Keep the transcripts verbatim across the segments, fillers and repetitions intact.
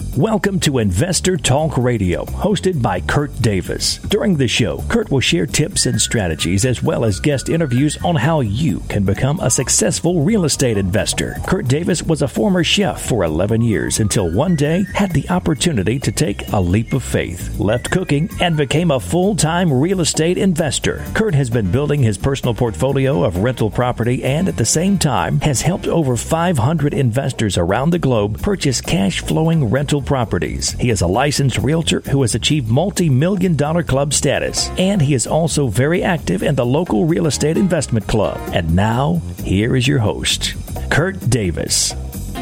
Welcome to Investor Talk Radio, hosted by Kurt Davis. During the show, Kurt will share tips and strategies as well as guest interviews on how you can become a successful real estate investor. Kurt Davis was a former chef for eleven years until one day had the opportunity to take a leap of faith, left cooking, and became a full-time real estate investor. Kurt has been building his personal portfolio of rental property and at the same time has helped over five hundred investors around the globe purchase cash-flowing rental properties. He is a licensed realtor who has achieved multi-million dollar club status, and he is also very active in the local real estate investment club. And now, here is your host, Kurt Davis.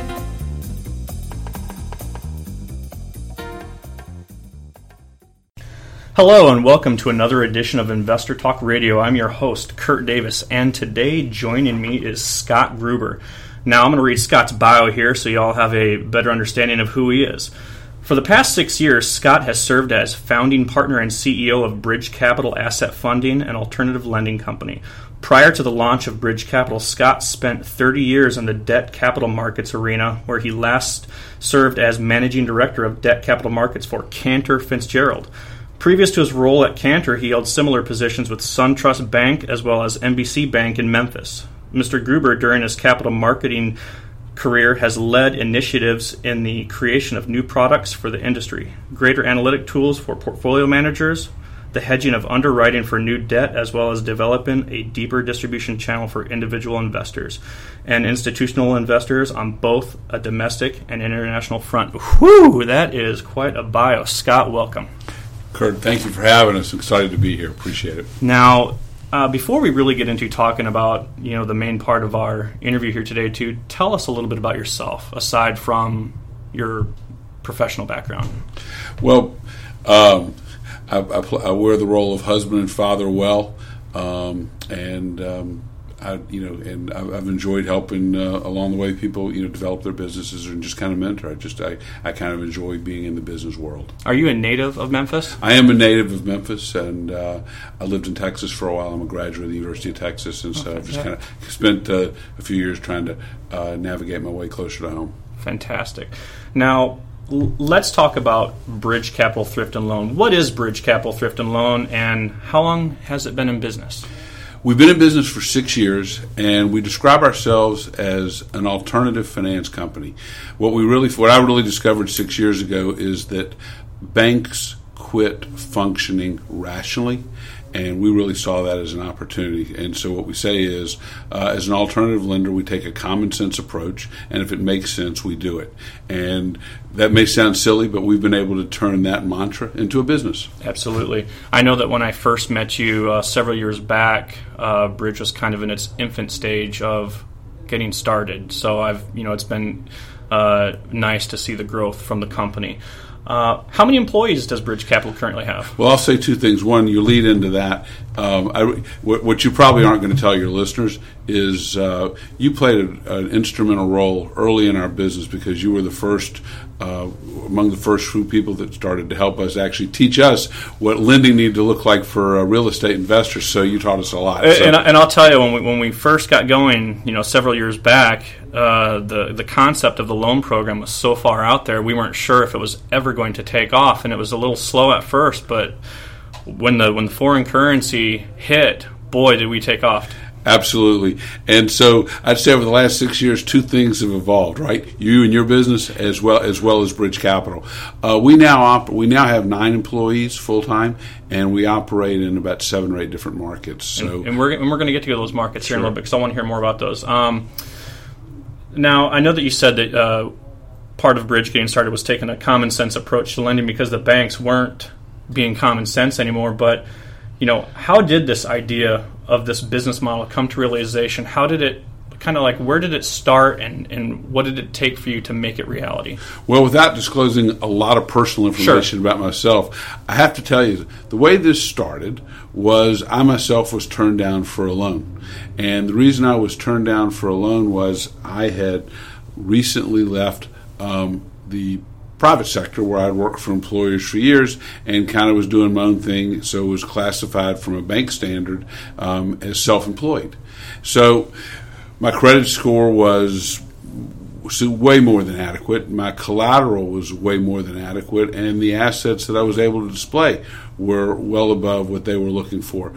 Hello and welcome to another edition of Investor Talk Radio. I'm your host, Kurt Davis, and today joining me is Scott Gruber. Now, I'm going to read Scott's bio here so you all have a better understanding of who he is. For the past six years, Scott has served as founding partner and C E O of Bridge Capital Asset Funding, an alternative lending company. Prior to the launch of Bridge Capital, Scott spent thirty years in the debt capital markets arena, where he last served as managing director of debt capital markets for Cantor Fitzgerald. Previous to his role at Cantor, he held similar positions with SunTrust Bank as well as N B C Bank in Memphis. Mister Gruber, during his capital marketing career, has led initiatives in the creation of new products for the industry, greater analytic tools for portfolio managers, the hedging of underwriting for new debt, as well as developing a deeper distribution channel for individual investors and institutional investors on both a domestic and international front. Whew, that is quite a bio. Scott, welcome. Kurt, thank you for having us. Excited to be here. Appreciate it. Now, Uh, before we really get into talking about, you know, the main part of our interview here today, too, tell us a little bit about yourself, aside from your professional background. Well, um, I, I, pl- I wear the role of husband and father well, um, and um, I, you know, and I've, I've enjoyed helping uh, along the way people, you know, develop their businesses and just kind of mentor. I just, I, I kind of enjoy being in the business world. Are you a native of Memphis? I am a native of Memphis, and uh, I lived in Texas for a while. I'm a graduate of the University of Texas, and so okay. I've just kind of spent uh, a few years trying to uh, navigate my way closer to home. Fantastic. Now, l- let's talk about Bridge Capital Thrift and Loan. What is Bridge Capital Thrift and Loan, and how long has it been in business? We've been in business for six years, and we describe ourselves as an alternative finance company. What we really, what I really discovered six years ago is that banks quit functioning rationally, and we really saw that as an opportunity. And so what we say is, uh, as an alternative lender, we take a common sense approach, and if it makes sense, we do it. And that may sound silly, but we've been able to turn that mantra into a business. Absolutely. I know that when I first met you uh, several years back, uh, Bridge was kind of in its infant stage of getting started. So I've, you know, it's been uh, nice to see the growth from the company. Uh, how many employees does Bridge Capital currently have? Well, I'll say two things. One, you lead into that. Um, I, what you probably aren't going to tell your listeners is uh, you played a, an instrumental role early in our business because you were the first, uh, among the first few people that started to help us actually teach us what lending needed to look like for uh, real estate investors. So you taught us a lot. And, so. and, and I'll tell you, when we when we first got going, you know, several years back, uh, the the concept of the loan program was so far out there, we weren't sure if it was ever going to take off, and it was a little slow at first, but when the when the foreign currency hit, boy, did we take off. Absolutely. And so I'd say over the last six years, two things have evolved, right? You and your business as well as well as Bridge Capital. Uh, we now op- we now have nine employees full-time, and we operate in about seven or eight different markets. So, And, and we're, and we're going to get to those markets sure. here in a little bit because I want to hear more about those. Um, now, I know that you said that uh, part of Bridge getting started was taking a common sense approach to lending because the banks weren't being common sense anymore, but you know, how did this idea of this business model come to realization? How did it kind of like, where did it start, and, and what did it take for you to make it reality? Well, without disclosing a lot of personal information Sure. about myself, I have to tell you, the way this started was I myself was turned down for a loan. And the reason I was turned down for a loan was I had recently left um, the private sector where I'd worked for employers for years and kind of was doing my own thing, so it was classified from a bank standard um, as self-employed. So my credit score was was way more than adequate. My collateral was way more than adequate, and the assets that I was able to display were well above what they were looking for.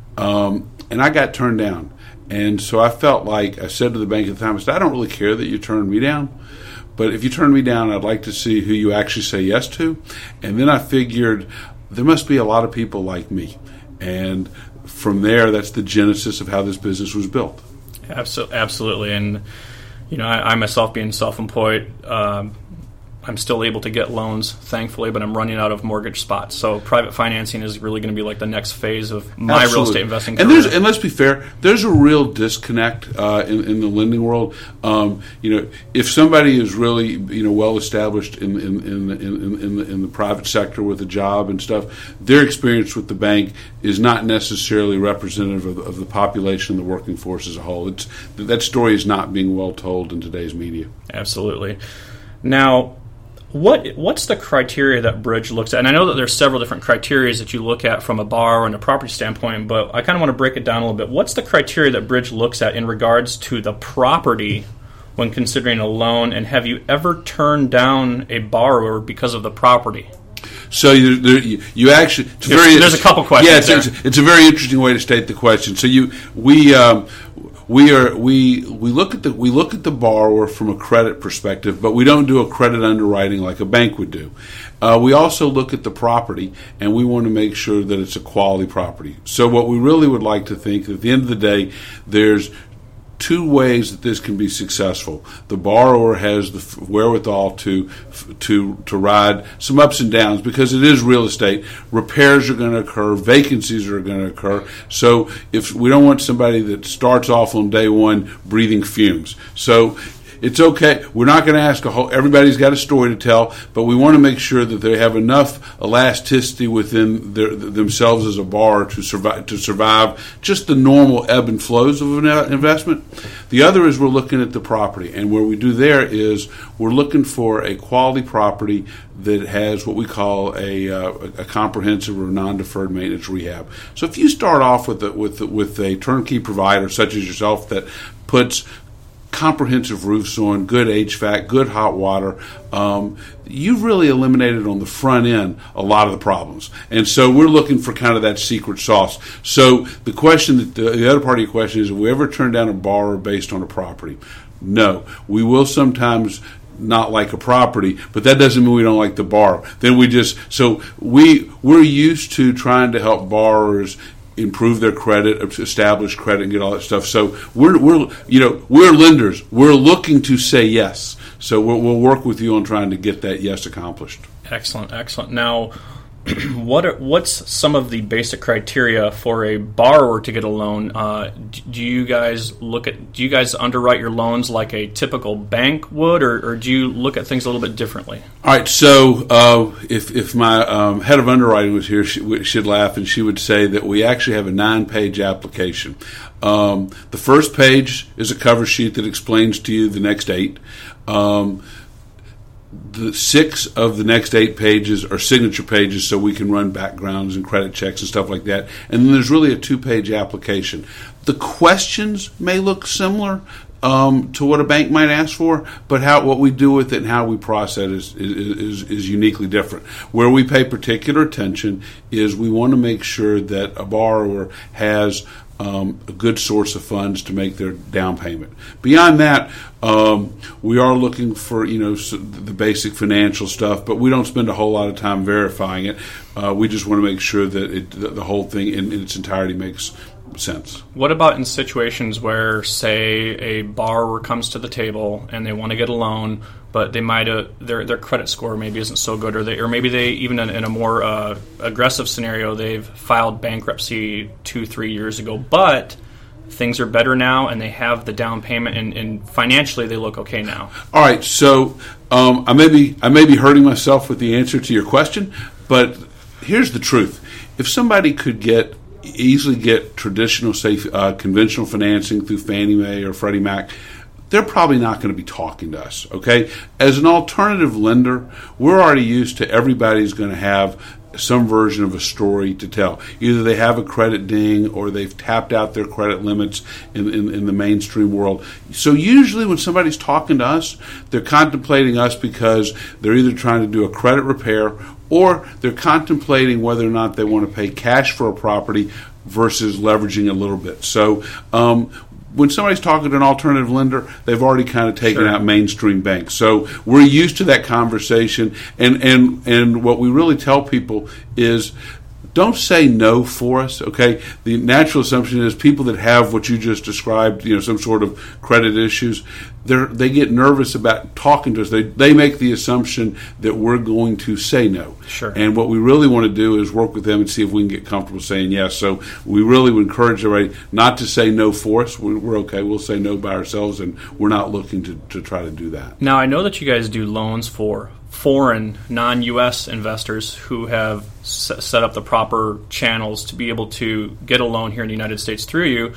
Um, and I got turned down. And so I felt like, I said to the bank at the time, I said, I don't really care that you turned me down, but if you turn me down, I'd like to see who you actually say yes to. And then I figured there must be a lot of people like me. And from there, that's the genesis of how this business was built. Absolutely. And, you know, I, I myself being self-employed, um, I'm still able to get loans, thankfully, but I'm running out of mortgage spots. So private financing is really going to be like the next phase of my Absolutely. real estate investing and career. There's, and let's be fair, there's a real disconnect uh, in, in the lending world. Um, you know, if somebody is really, you know, well established in in in in, in, the, in the private sector with a job and stuff, their experience with the bank is not necessarily representative of, of the population and the working force as a whole. It's that story is not being well told in today's media. Absolutely. Now, What what's the criteria that Bridge looks at? And I know that there's several different criteria that you look at from a borrower and a property standpoint, but I kind of want to break it down a little bit. What's the criteria that Bridge looks at in regards to the property when considering a loan, and have you ever turned down a borrower because of the property? So you, you, you actually it's there's, very, there's a couple questions. Yeah, it's, it's, it's a very interesting way to state the question. So you we. Um, We are we we look at the we look at the borrower from a credit perspective, but we don't do a credit underwriting like a bank would do. Uh, we also look at the property, and we want to make sure that it's a quality property. So what we really would like to think, at the end of the day, there's two ways that this can be successful. The borrower has the wherewithal to to to ride some ups and downs, because it is real estate. Repairs are going to occur, vacancies are going to occur. So if we don't want somebody that starts off on day one breathing fumes. So it's okay. We're not going to ask a whole. Everybody's got a story to tell, but we want to make sure that they have enough elasticity within their, themselves as a borrower to survive to survive just the normal ebb and flows of an investment. The other is we're looking at the property, and where we do there is we're looking for a quality property that has what we call a uh, a comprehensive or non-deferred maintenance rehab. So if you start off with a, with a, with a turnkey provider such as yourself that puts comprehensive roofs on, good H V A C, good hot water, um, you've really eliminated on the front end a lot of the problems. And so we're looking for kind of that secret sauce. So the question, that the, the other part of your question is, have we ever turned down a borrower based on a property? No. We will sometimes not like a property, but that doesn't mean we don't like the borrower. Then we just, so we, we're used to trying to help borrowers improve their credit, establish credit, and get all that stuff. So we're we're you know we're lenders. We're looking to say yes. So we'll, we'll work with you on trying to get that yes accomplished. Excellent, excellent. Now, what are, what's some of the basic criteria for a borrower to get a loan? Uh, do you guys look at do you guys underwrite your loans like a typical bank would, or, or do you look at things a little bit differently? All right. So uh, if if my um, head of underwriting was here, she, she'd laugh and she would say that we actually have a nine-page application. Um, the first page is a cover sheet that explains to you the next eight. Um, The six of the next eight pages are signature pages, so we can run backgrounds and credit checks and stuff like that. And then there's really a two-page application. The questions may look similar um, to what a bank might ask for, but how what we do with it and how we process it is, is, is uniquely different. Where we pay particular attention is we want to make sure that a borrower has Um, a good source of funds to make their down payment. Beyond that, um, we are looking for you know the basic financial stuff, but we don't spend a whole lot of time verifying it. Uh, we just want to make sure that it, the whole thing in, in its entirety makes sense. What about in situations where, say, a borrower comes to the table and they want to get a loan, but they might have their their credit score maybe isn't so good, or they or maybe they even in, in a more uh, aggressive scenario, they've filed bankruptcy two three years ago, but things are better now and they have the down payment, and, and financially they look okay now. All right, so um, I may be I may be hurting myself with the answer to your question, but here's the truth: if somebody could get easily get traditional, say, uh, conventional financing through Fannie Mae or Freddie Mac, they're probably not going to be talking to us, okay? As an alternative lender, we're already used to everybody's going to have some version of a story to tell. Either they have a credit ding or they've tapped out their credit limits in, in, in the mainstream world. So usually when somebody's talking to us, they're contemplating us because they're either trying to do a credit repair or they're contemplating whether or not they want to pay cash for a property versus leveraging a little bit. So um, when somebody's talking to an alternative lender, they've already kind of taken Sure. out mainstream banks. So we're used to that conversation. And, and, and what we really tell people is, don't say no for us, okay? The natural assumption is people that have what you just described, you know, some sort of credit issues, they they get nervous about talking to us. They they make the assumption that we're going to say no. Sure. And what we really want to do is work with them and see if we can get comfortable saying yes. So we really would encourage everybody not to say no for us. We're, we're okay. We'll say no by ourselves, and we're not looking to, to try to do that. Now, I know that you guys do loans for foreign, non-U S investors who have s- set up the proper channels to be able to get a loan here in the United States through you.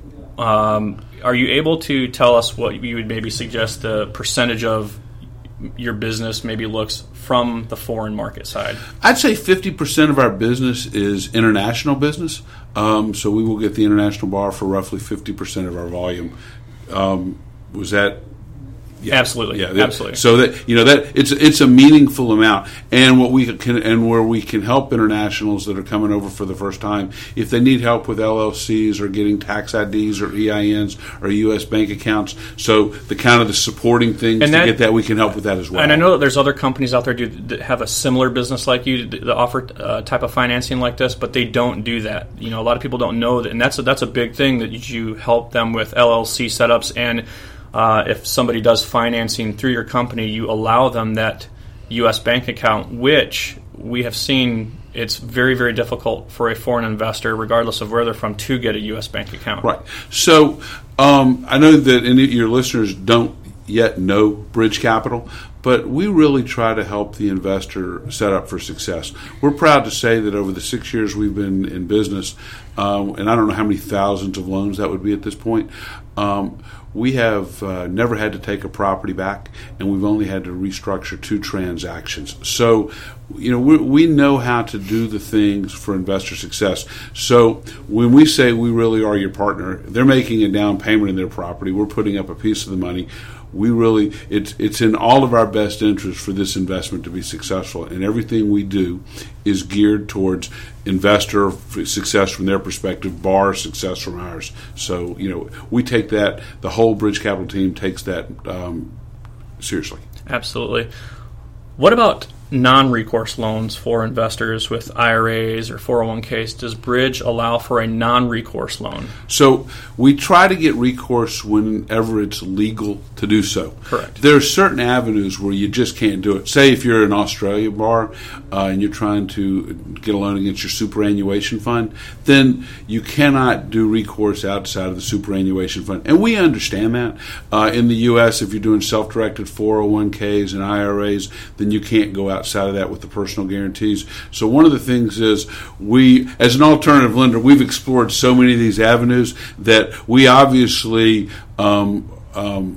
Um, are you able to tell us what you would maybe suggest the percentage of your business maybe looks from the foreign market side? I'd say fifty percent of our business is international business. Um, so we will get the international bar for roughly fifty percent of our volume. Um, was that... Yeah. Absolutely, yeah, that, absolutely. So that you know that it's it's a meaningful amount, and what we can and where we can help internationals that are coming over for the first time, if they need help with L L Cs or getting tax I Ds or E I Ns or U S bank accounts, so the kind of the supporting things And to that- get that, we can help with that as well. And I know that there's other companies out there do, that have a similar business like you that offer uh, type of financing like this, but they don't do that. You know, a lot of people don't know that, and that's a, that's a big thing that you help them with L L C setups. And uh, if somebody does financing through your company, you allow them that U S bank account, which we have seen it's very, very difficult for a foreign investor, regardless of where they're from, to get a U S bank account. Right. So um, I know that any of your listeners don't yet know Bridge Capital, but we really try to help the investor set up for success. We're proud to say that over the six years we've been in business, um, and I don't know how many thousands of loans that would be at this point, um, we have uh, never had to take a property back, and we've only had to restructure two transactions. So, you know, we, we know how to do the things for investor success. So when we say we really are your partner, they're making a down payment in their property. We're putting up a piece of the money. We really, it's it's in all of our best interest for this investment to be successful, and everything we do is geared towards investor success from their perspective, bar success from ours. So, you know, we take that, the whole Bridge Capital team takes that um, seriously. Absolutely. What about non-recourse loans for investors with I R As or four oh one Ks? Does Bridge allow for a non-recourse loan? So we try to get recourse whenever it's legal to do so. Correct. There are certain avenues where you just can't do it. Say if you're an Australia bar uh, and you're trying to get a loan against your superannuation fund, then you cannot do recourse outside of the superannuation fund. And we understand that. Uh, in the U S, if you're doing self-directed four oh one Ks and I R As, then you can't go outside of that with the personal guarantees. So one of the things is we, as an alternative lender, we've explored so many of these avenues that we obviously um, um,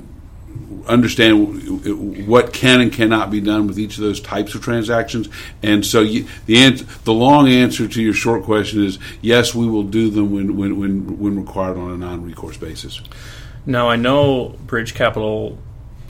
understand what can and cannot be done with each of those types of transactions. And so you, the answer, the long answer to your short question is yes, we will do them when when when, when required on a non-recourse basis. Now, I know Bridge Capital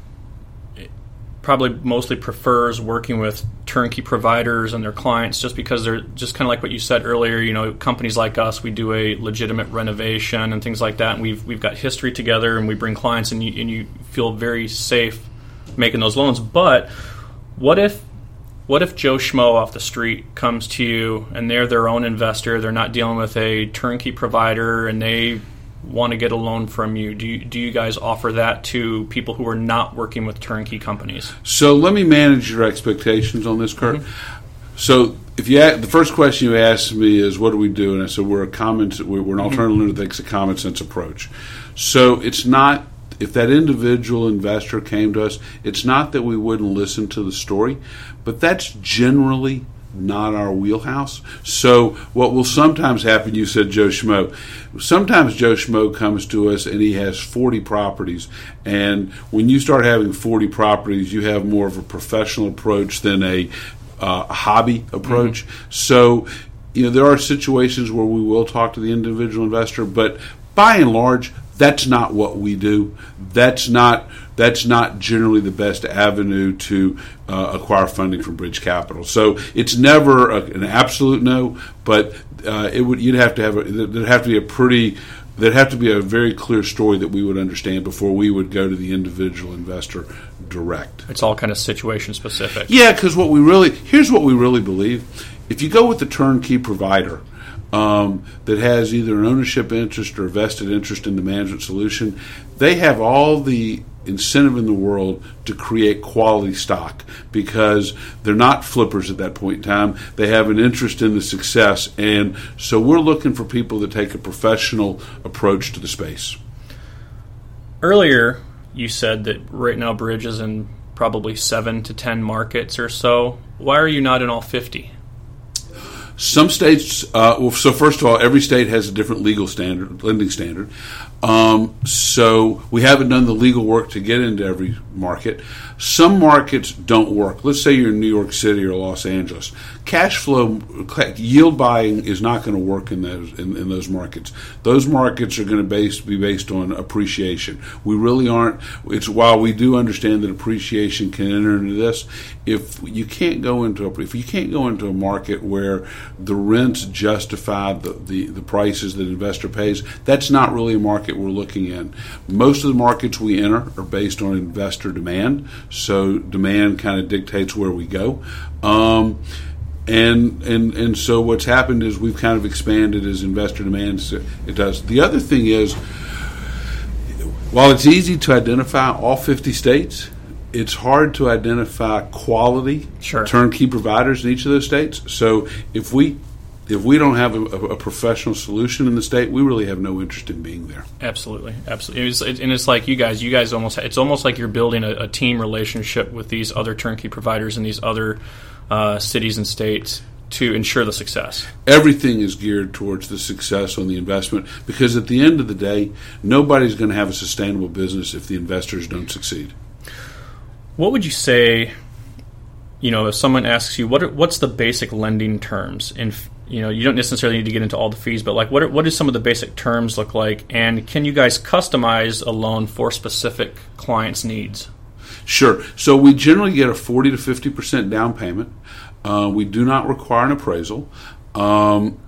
probably mostly prefers working with turnkey providers and their clients just because they're just kind of like what you said earlier. You know, companies like us, we do a legitimate renovation and things like that, and we've we've got history together, and we bring clients, and you, and you feel very safe making those loans. But what if what if Joe Schmo off the street comes to you and they're their own investor, they're not dealing with a turnkey provider, and they want to get a loan from you? Do you, do you guys offer that to people who are not working with turnkey companies? So let me manage your expectations on this, Kurt. Mm-hmm. So if you ask, the first question you asked me is, what do we do? And I said, we're a common, we're an alternative lender that takes a common sense approach. So it's not, if that individual investor came to us, it's not that we wouldn't listen to the story, but that's generally not our wheelhouse. So what will sometimes happen, you said Joe Schmo, sometimes Joe Schmo comes to us and he has forty properties, and when you start having forty properties, you have more of a professional approach than a uh, a hobby approach. Mm-hmm. So, you know, there are situations where we will talk to the individual investor, but by and large, that's not what we do. That's not that's not generally the best avenue to uh, acquire funding from Bridge Capital. So it's never a, an absolute no, but uh, it would you'd have to have a, there'd have to be a pretty there'd have to be a very clear story that we would understand before we would go to the individual investor direct. It's all kind of situation specific. Yeah, because what we really here's what we really believe: if you go with the turnkey provider Um, that has either an ownership interest or a vested interest in the management solution, they have all the incentive in the world to create quality stock because they're not flippers at that point in time. They have an interest in the success, and so we're looking for people that take a professional approach to the space. Earlier, you said that right now Bridge is in probably seven to ten markets or so. Why are you not in all fifty? Some states, uh, well, so first of all, every state has a different legal standard, lending standard. Um, so we haven't done the legal work to get into every market. Some markets don't work. Let's say you're in New York City or Los Angeles. Cash flow, yield buying is not going to work in those in, in those markets. Those markets are going to base, be based on appreciation. We really aren't. It's while we do understand that appreciation can enter into this. If you can't go into a, if you can't go into a market where the rents justify the, the, the prices that an investor pays, that's not really a market we're looking in. Most of the markets we enter are based on investor demand, so demand kind of dictates where we go. Um, and and and so what's happened is we've kind of expanded as investor demand it does. The other thing is, while it's easy to identify all fifty states, it's hard to identify quality sure. turnkey providers in each of those states. So if we if we don't have a, a professional solution in the state, we really have no interest in being there. Absolutely, absolutely. It's, it, and it's like you guys, you guys almost, it's almost like you're building a, a team relationship with these other turnkey providers in these other uh, cities and states to ensure the success. Everything is geared towards the success on the investment because at the end of the day, nobody's going to have a sustainable business if the investors don't succeed. What would you say, you know, if someone asks you, what are, what's the basic lending terms? And, you know, you don't necessarily need to get into all the fees, but like what are, what do some of the basic terms look like? And can you guys customize a loan for specific clients' needs? Sure. So we generally get a forty to fifty percent down payment. Uh, we do not require an appraisal. Um,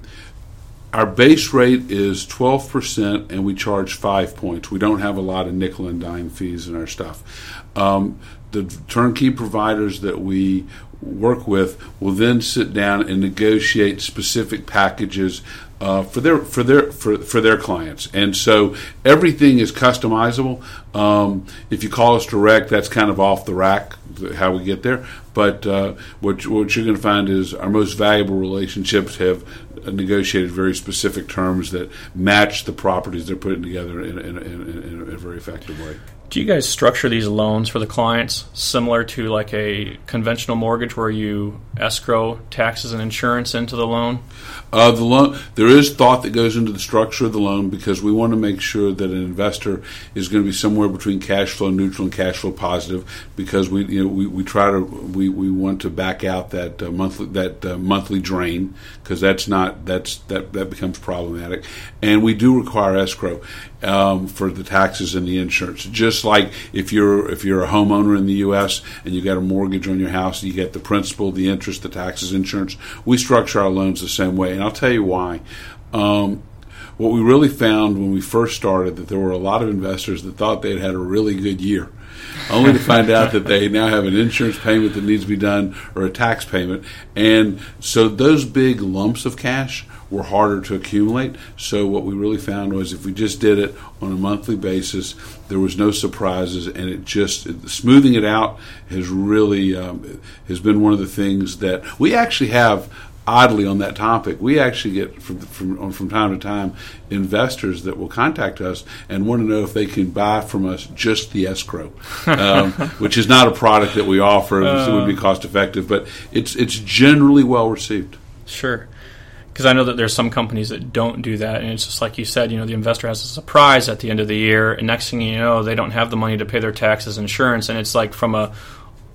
our base rate is twelve percent, and we charge five points. We don't have a lot of nickel and dime fees in our stuff. Um, the turnkey providers that we work with will then sit down and negotiate specific packages uh, for their for their for, for their clients, and so everything is customizable. Um, if you call us direct, that's kind of off the rack how we get there. But uh, what what you're going to find is our most valuable relationships have negotiated very specific terms that match the properties they're putting together in, in, in, in a very effective way. Do you guys structure these loans for the clients similar to like a conventional mortgage where you escrow taxes and insurance into the loan? Uh, the loan, there is thought that goes into the structure of the loan because we want to make sure that an investor is going to be somewhere between cash flow neutral and cash flow positive because we you know we, we try to we, we want to back out that uh, monthly that uh, monthly drain because that's not that's that that becomes problematic, and we do require escrow um, for the taxes and the insurance. Just like if you're if you're a homeowner in the U S and you got a mortgage on your house, you get the principal, the interest, the taxes, insurance. We structure our loans the same way, and I'll tell you why. Um, what we really found when we first started that there were a lot of investors that thought they'd had a really good year, only to find out that they now have an insurance payment that needs to be done or a tax payment, and so those big lumps of cash were harder to accumulate. So what we really found was if we just did it on a monthly basis, there was no surprises, and it just it, smoothing it out has really um, has been one of the things that we actually have. Oddly, on that topic, we actually get from, from from time to time investors that will contact us and want to know if they can buy from us just the escrow, um, which is not a product that we offer. Uh, it would be cost effective, but it's it's generally well received. Sure. Because I know that there's some companies that don't do that, and it's just like you said, you know, the investor has a surprise at the end of the year, and next thing you know, they don't have the money to pay their taxes and insurance, and it's like from a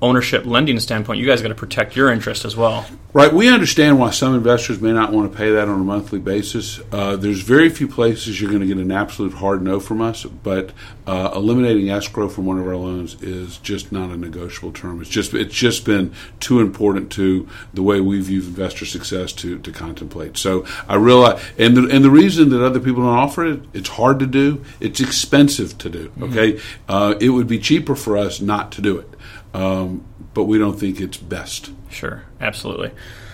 ownership lending standpoint, you guys got to protect your interest as well. Right. We understand why some investors may not want to pay that on a monthly basis. Uh, there's very few places you're going to get an absolute hard no from us, but uh, eliminating escrow from one of our loans is just not a negotiable term. It's just it's just been too important to the way we view investor success to, to contemplate. So I realize, and the, and the reason that other people don't offer it, it's hard to do, it's expensive to do. Okay, mm-hmm. uh, it would be cheaper for us not to do it. Um, but we don't think it's best. Sure, absolutely.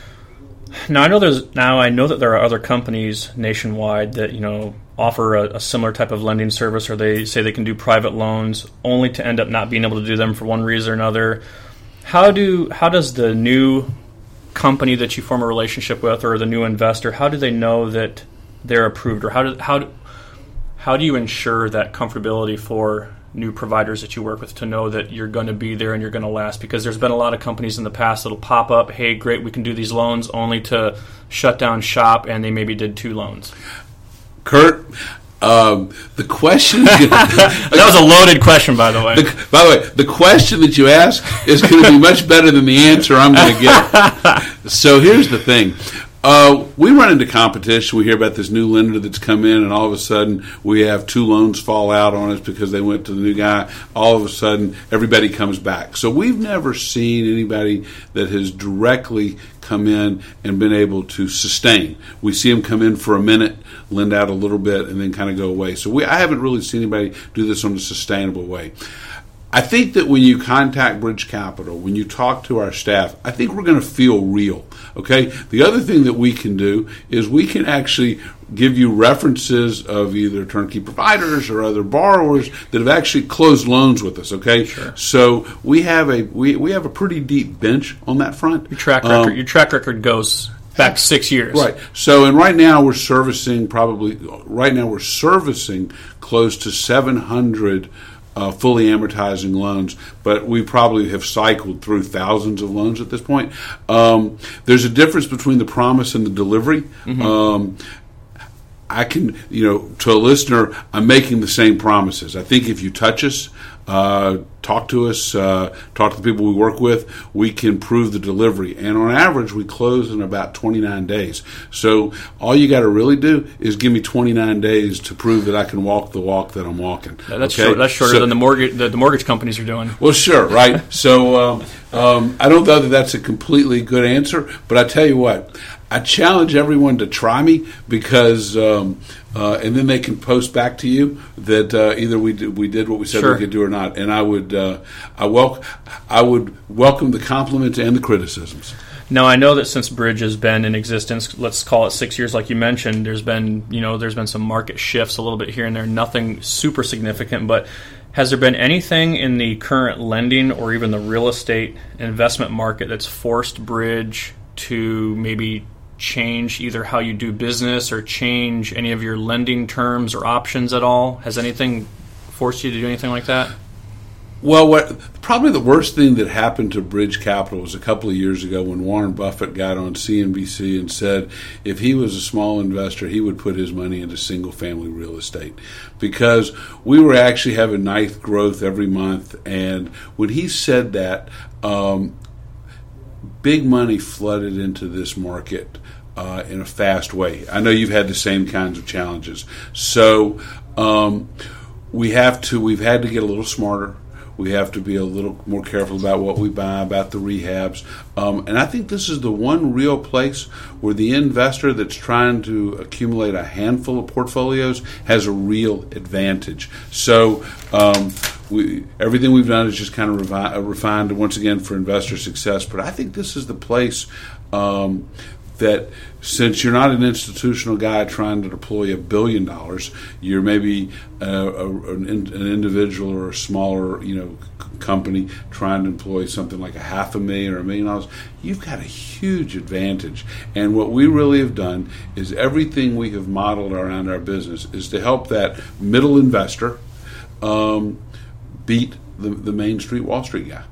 Now I know there's now I know that there are other companies nationwide that you know offer a, a similar type of lending service, or they say they can do private loans, only to end up not being able to do them for one reason or another. How do how does the new company that you form a relationship with, or the new investor, how do they know that they're approved, or how do how do, how do you ensure that comfortability for new providers that you work with to know that you're going to be there and you're going to last? Because there's been a lot of companies in the past that'll pop up, hey, great, we can do these loans, only to shut down shop, and they maybe did two loans. Kurt, um, the question... that was a loaded question, by the way. The, by the way, the question that you ask is going to be much better than the answer I'm going to get. So here's the thing. Uh, we run into competition. We hear about this new lender that's come in, and all of a sudden we have two loans fall out on us because they went to the new guy. All of a sudden, everybody comes back. So we've never seen anybody that has directly come in and been able to sustain. We see them come in for a minute, lend out a little bit, and then kind of go away. So we, I haven't really seen anybody do this on a sustainable way. I think that when you contact Bridge Capital, when you talk to our staff, I think we're going to feel real, okay? The other thing that we can do is we can actually give you references of either turnkey providers or other borrowers that have actually closed loans with us, okay? Sure. So we have a we, we have a pretty deep bench on that front. Your track record, um, your track record goes back six years. Right. So, and right now we're servicing probably, right now we're servicing close to seven hundred Uh, fully amortizing loans, but we probably have cycled through thousands of loans at this point. Um, there's a difference between the promise and the delivery. Mm-hmm. Um, I can, you know, to a listener, I'm making the same promises. I think if you touch us, uh, talk to us, uh, talk to the people we work with, we can prove the delivery. And on average, we close in about twenty-nine days. So all you got to really do is give me twenty-nine days to prove that I can walk the walk that I'm walking. That's okay? short, that's shorter so, than the mortgage the, the mortgage companies are doing. Well, sure, right? So um, um, I don't know that that's a completely good answer, but I tell you what, I challenge everyone to try me because, um, uh, and then they can post back to you that uh, either we did, we did what we said sure. we could do or not. And I would, uh, I wel- I would welcome the compliments and the criticisms. Now, I know that since Bridge has been in existence, let's call it six years, like you mentioned, there's been, you know, there's been some market shifts a little bit here and there, nothing super significant, but has there been anything in the current lending or even the real estate investment market that's forced Bridge to maybe change either how you do business or change any of your lending terms or options at all? Has anything forced you to do anything like that? Well, what probably the worst thing that happened to Bridge Capital was a couple of years ago when Warren Buffett got on C N B C and said if he was a small investor, he would put his money into single-family real estate because we were actually having nice growth every month. And when he said that, um, big money flooded into this market uh, in a fast way. I know you've had the same kinds of challenges. So um, we have to, we've had to get a little smarter. We have to be a little more careful about what we buy, about the rehabs. Um, and I think this is the one real place where the investor that's trying to accumulate a handful of portfolios has a real advantage. So um, we, everything we've done is just kind of revi- uh, refined, once again, for investor success. But I think this is the place um, that since you're not an institutional guy trying to deploy a billion dollars, you're maybe uh, a, an, an individual or a smaller, you know, c- company trying to employ something like a half a million or a million dollars, you've got a huge advantage. And what we really have done is everything we have modeled around our business is to help that middle investor um, beat the, the Main Street, Wall Street guy.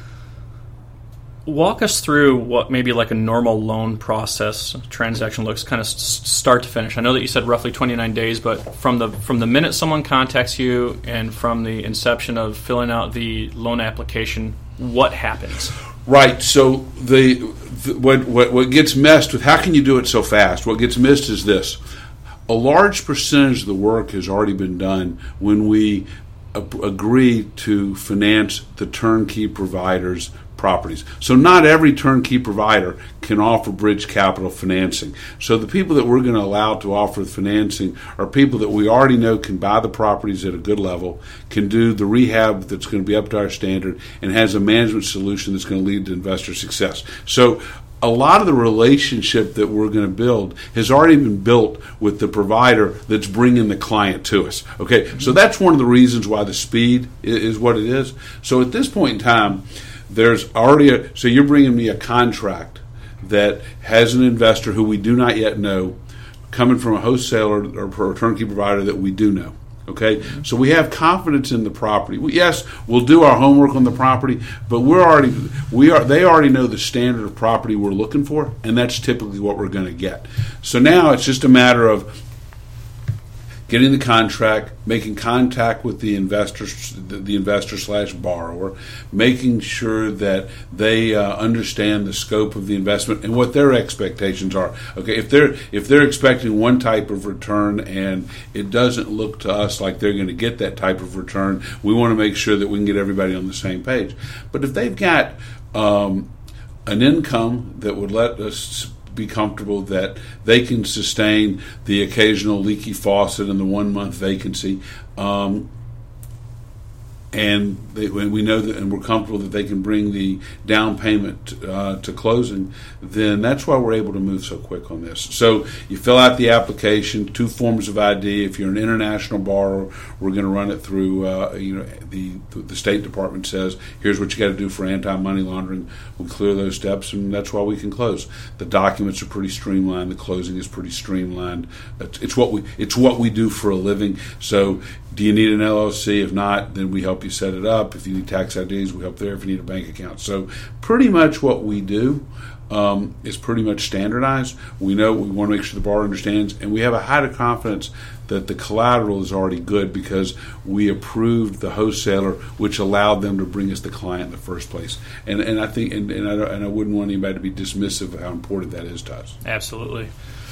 Walk us through what maybe like a normal loan process transaction looks, kind of start to finish. I know that you said roughly twenty-nine days, but from the from the minute someone contacts you and from the inception of filling out the loan application, what happens? Right. So the, the what, what what gets messed with, how can you do it so fast? What gets missed is this. A large percentage of the work has already been done when we a- agree to finance the turnkey providers' properties. So not every turnkey provider can offer bridge capital financing. So the people that we're going to allow to offer financing are people that we already know can buy the properties at a good level, can do the rehab that's going to be up to our standard, and has a management solution that's going to lead to investor success. So a lot of the relationship that we're going to build has already been built with the provider that's bringing the client to us. Okay, mm-hmm. So that's one of the reasons why the speed is, is what it is. So at this point in time, there's already a, so you're bringing me a contract that has an investor who we do not yet know, coming from a wholesaler or a turnkey provider that we do know. Okay, mm-hmm. So we have confidence in the property. We, yes, we'll do our homework on the property, but we're already we are they already know the standard of property we're looking for, and that's typically what we're going to get. So now it's just a matter of getting the contract, making contact with the investor, the investor slash borrower, making sure that they uh, understand the scope of the investment and what their expectations are. Okay, if they're if they're expecting one type of return and it doesn't look to us like they're going to get that type of return, we want to make sure that we can get everybody on the same page. But if they've got um, an income that would let us be comfortable that they can sustain the occasional leaky faucet and the one month vacancy, um, and they, we know that, and we're comfortable that they can bring the down payment uh, to closing, then that's why we're able to move so quick on this. So you fill out the application, two forms of I D. If you're an international borrower, we're going to run it through. Uh, you know, the the State Department says, here's what you got to do for anti-money laundering. We clear those steps, and that's why we can close. The documents are pretty streamlined. The closing is pretty streamlined. It's, it's what we it's what we do for a living. So, do you need an L L C? If not, then we help you set it up. If you need tax I Ds, we help there. If you need a bank account. So pretty much what we do um, is pretty much standardized. We know we want to make sure the borrower understands, and we have a high confidence that the collateral is already good because we approved the wholesaler, which allowed them to bring us the client in the first place. And and I think and, and, I, and I wouldn't want anybody to be dismissive of how important that is to us. Absolutely.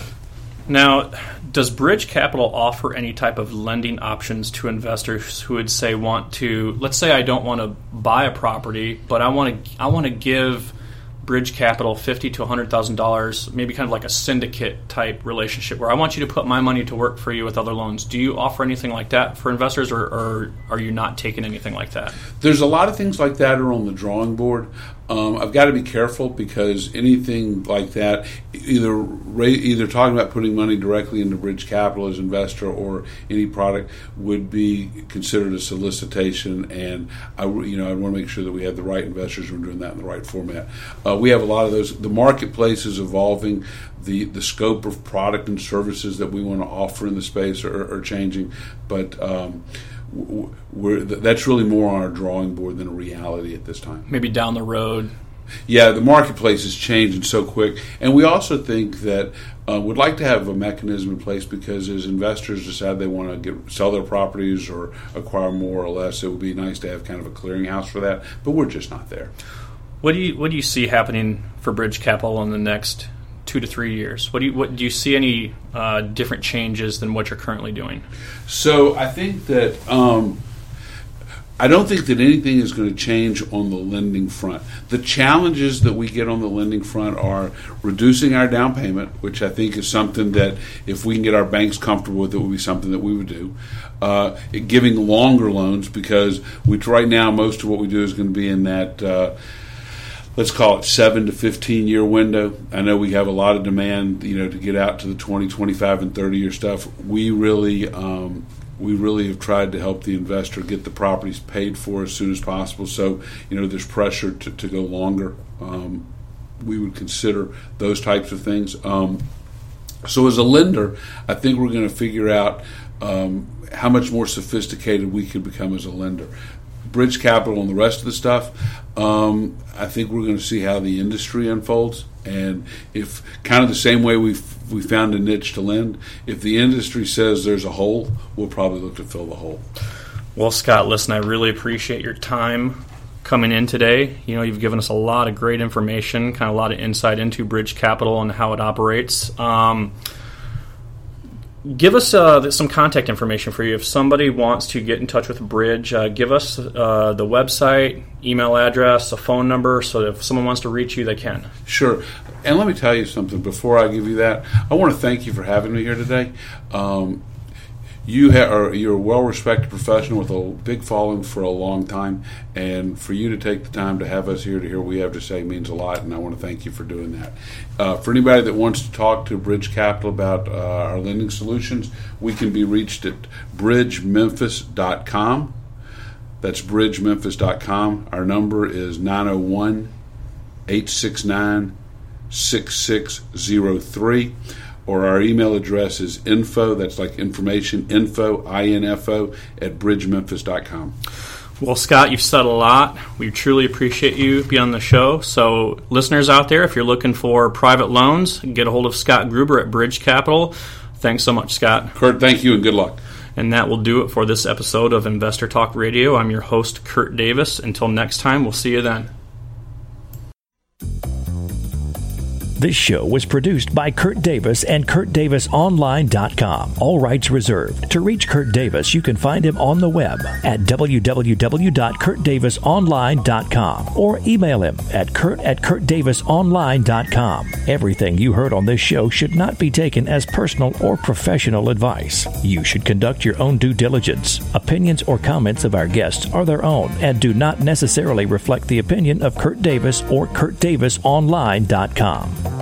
Now, does Bridge Capital offer any type of lending options to investors who would say want to, let's say I don't want to buy a property, but I want to I want to give Bridge Capital fifty thousand to one hundred thousand dollars, maybe kind of like a syndicate type relationship where I want you to put my money to work for you with other loans. Do you offer anything like that for investors, or, or are you not taking anything like that? There's a lot of things like that are on the drawing board. Um, I've got to be careful because anything like that, either either talking about putting money directly into Bridge Capital as investor or any product, would be considered a solicitation. And I, you know, I want to make sure that we have the right investors who are doing that in the right format. Uh, we have a lot of those. The marketplace is evolving. The the scope of product and services that we want to offer in the space are, are changing, but. Um, We're, that's really more on our drawing board than a reality at this time. Maybe down the road. Yeah, the marketplace is changing so quick. And we also think that uh, we'd like to have a mechanism in place because as investors decide they want to get, sell their properties or acquire more or less, it would be nice to have kind of a clearinghouse for that. But we're just not there. What do you what do you see happening for Bridge Capital in the next two to three years? What do you what do you see any uh, different changes than what you're currently doing? So I think that um, I don't think that anything is going to change on the lending front. The challenges that we get on the lending front are reducing our down payment, which I think is something that if we can get our banks comfortable with, it would be something that we would do. Uh, giving longer loans because we right now most of what we do is going to be in that. Uh, Let's call it seven to fifteen year window. I know we have a lot of demand, you know, to get out to the twenty, twenty-five, and thirty year stuff. We really, um, we really have tried to help the investor get the properties paid for as soon as possible. So, you know, there's pressure to, to go longer. Um, we would consider those types of things. Um, so, as a lender, I think we're going to figure out um, how much more sophisticated we can become as a lender. Bridge Capital and the rest of the stuff, um, I think we're going to see how the industry unfolds. And if kind of the same way we we found a niche to lend, if the industry says there's a hole, we'll probably look to fill the hole. Well, Scott, listen, I really appreciate your time. coming in today. You know, you've given us a lot of great information, kind of a lot of insight into Bridge Capital and how it operates. Um, give us uh, some contact information for you. If somebody wants to get in touch with Bridge, uh, give us uh, the website, email address, a phone number, so that if someone wants to reach you, they can. Sure. And let me tell you something before I give you that. I want to thank you for having me here today. Um, you ha- are you're a well-respected professional with a big following for a long time, and for you to take the time to have us here to hear what we have to say means a lot, and I want to thank you for doing that. Uh, for anybody that wants to talk to Bridge Capital about uh, our lending solutions, we can be reached at bridge memphis dot com. That's bridge memphis dot com. Our number is nine oh one, eight six nine, six six zero three, or our email address is info, that's like information, info, I N F O, at bridge memphis dot com. Well, Scott, you've said a lot. We truly appreciate you being on the show. So listeners out there, if you're looking for private loans, get a hold of Scott Gruber at Bridge Capital. Thanks so much, Scott. Kurt, thank you and good luck. And that will do it for this episode of Investor Talk Radio. I'm your host, Kurt Davis. Until next time, we'll see you then. This show was produced by Kurt Davis and Kurt Davis Online dot com. All rights reserved. To reach Kurt Davis, you can find him on the web at w w w dot kurt davis online dot com or email him at kurt at kurt davis online dot com. Everything you heard on this show should not be taken as personal or professional advice. You should conduct your own due diligence. Opinions or comments of our guests are their own and do not necessarily reflect the opinion of Kurt Davis or kurt davis online dot com.